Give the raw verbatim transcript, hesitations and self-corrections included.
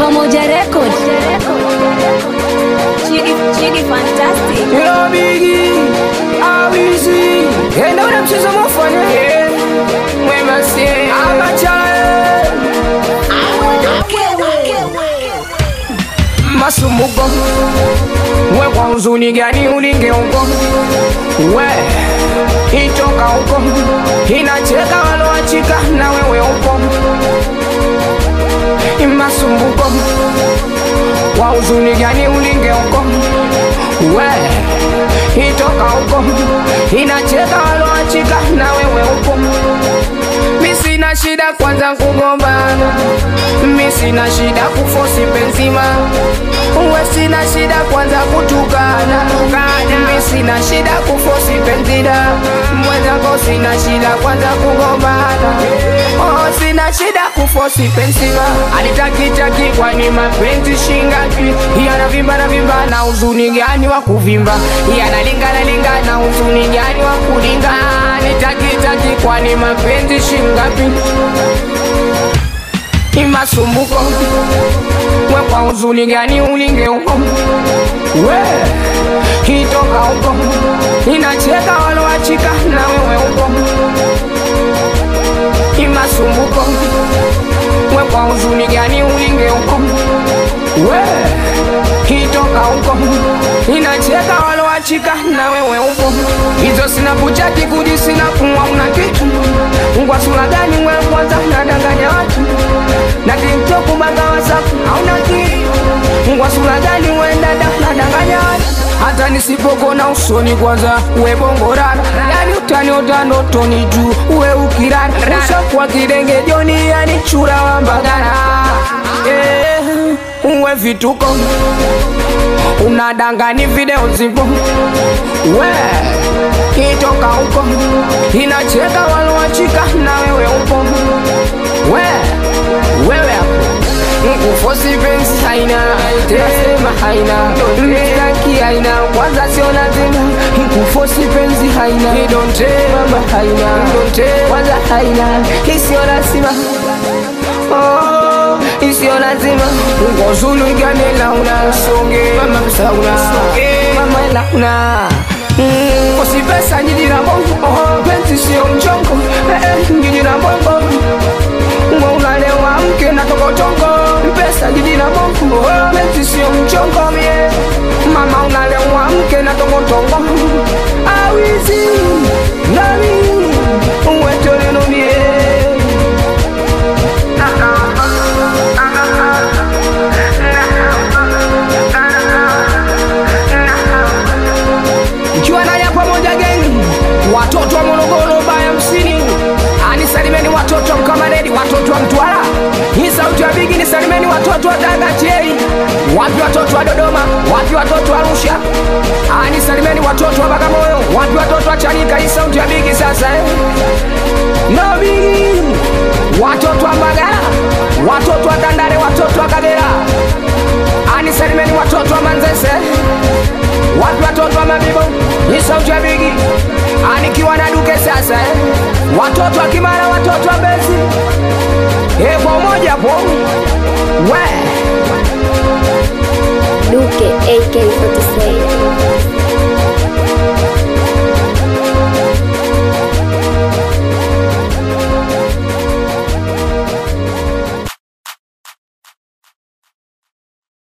Pamoja Record. Chidi, Chidi fantastic. Yo bigi, awizi. Enda una mchezo mufanya. Mwema siye. Amachale. Masumuko. Mwe kwa uzuni gani ulinge uko. We. Itoka uko. Inacheka walo wachika na wewe uko. Masumbuko. Wa uzuni gani ulinge uko. We. Itoka uko. Inacheka walo wachika na wewe uko. Misi na shida kwanza kugombana. Misi na shida kufosi benzima. Uwe sina shida kwanza kutukana. Misi na shida kufosi benzida. Mwenzako sina shida kwanza kugombana. Oh sina shida kufosi benzima. Anitakitaki kwani mapenzi shingapi. Yana vimba na vimba na uzuni gani wa kuvimba. Yana linga na linga na uzuni gani wa kulinga. Anitakitaki kwani mapenzi shingapi. Imasumbuko. Mwe kwa uzuni gani ulinge uko. We. Hitoka uko. Inacheka walo wachika na wewe uko. Imasumbuko. Mwe kwa uzuni gani ulinge uko. We. Hitoka uko. Inacheka walo wachika na wewe uko. Hizo sina buchati kuji sina kumwa una kitu. Ngwa sura gani mwe kwanza nadanganya watu. Na tiktok banga whatsapp hauna kitu. Ngwa sura gani mwe dada nadanganya watu. Hata nisipokona usoni kwanza uwe bongorana. Yani utani otano toni juu uwe ukirana. Ushakuwa kidenge joni yani chura wa mbagana. Eh, uwe vituko. Unadangani video zipo. We. Itoka uko. Inacheka walo wachika na wewe upo. We. Wewe hapo. Nkufosi pensi haina. Tesema haina. Mtaki haina. Kwanza sio lazima. Nkufosi pensi haina. Idonte mama haina. Idonte kwanza haina. Isio lazima. Oh, isio lazima. Ngozulu igane launa. Songe mama msauna. Mama launa. Mm, kosi pesa njidina bongo. Oh, pensi sio mchongo. Eh, eh, njidina bongo. Mwa unalewa mke na tokotongo. Pesa njidina bongo. Oh, pensi sio mchongo mie. Mama unalewa mke na tokotongo. Awizi nami uwetole no mie. Watoto wa Morogoro baya msini. Anisalimeni watoto wa Mkamaredi, watoto wa Mtwara. Hii sauti ya bigi ni salimeni watoto wa Tagachei. Wapi watoto wa Dodoma, wapi watoto wa Arusha. Anisalimeni watoto wa Bagamoyo, wapi watoto wa Chanika. Hii sauti ya bigi sasa eh. No bigi. Watoto wa Mbagala, watoto wa Tandale, watoto wa Kagera. Anisalimeni watoto wa Manzese. Wapi watoto wa Mabibo. Hii sauti ya bigi. Anikiwa na duke sasa eh. Watoto wa Kimara, watoto wa Mbezi. Eh kwa umoja po. We Duke A K forty-seven.